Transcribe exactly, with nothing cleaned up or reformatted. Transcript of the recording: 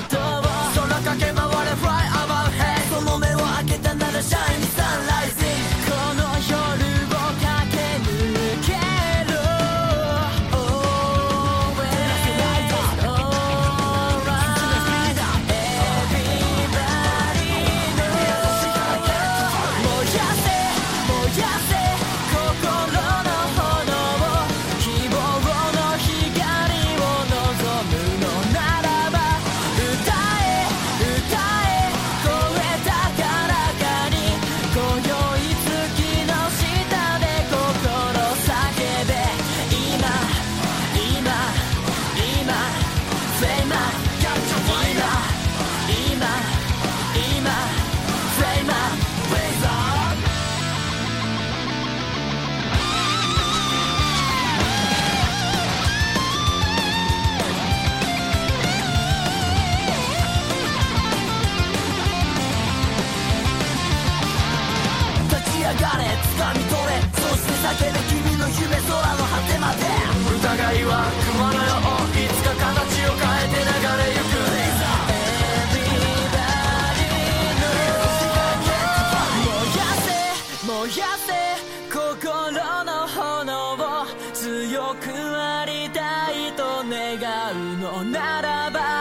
ことを空駆け回れ Fly above head その目を開けたなら Shiny Sunrising この夜を駆け抜ける Always alright Everybody knows 燃やせ燃やせ心の炎希望の光を望むのならば歌え歌え声高らかに今宵月の下で心叫べ今今今 Flame up 今今今 Flame up Blaze up立ち上がれ掴み取れそして叫べ君の夢空の果てまで疑いは雲のよういつか形を変えて流れゆく Everybody knows 燃やせ燃やせ心の炎を強くありたいと願うのならば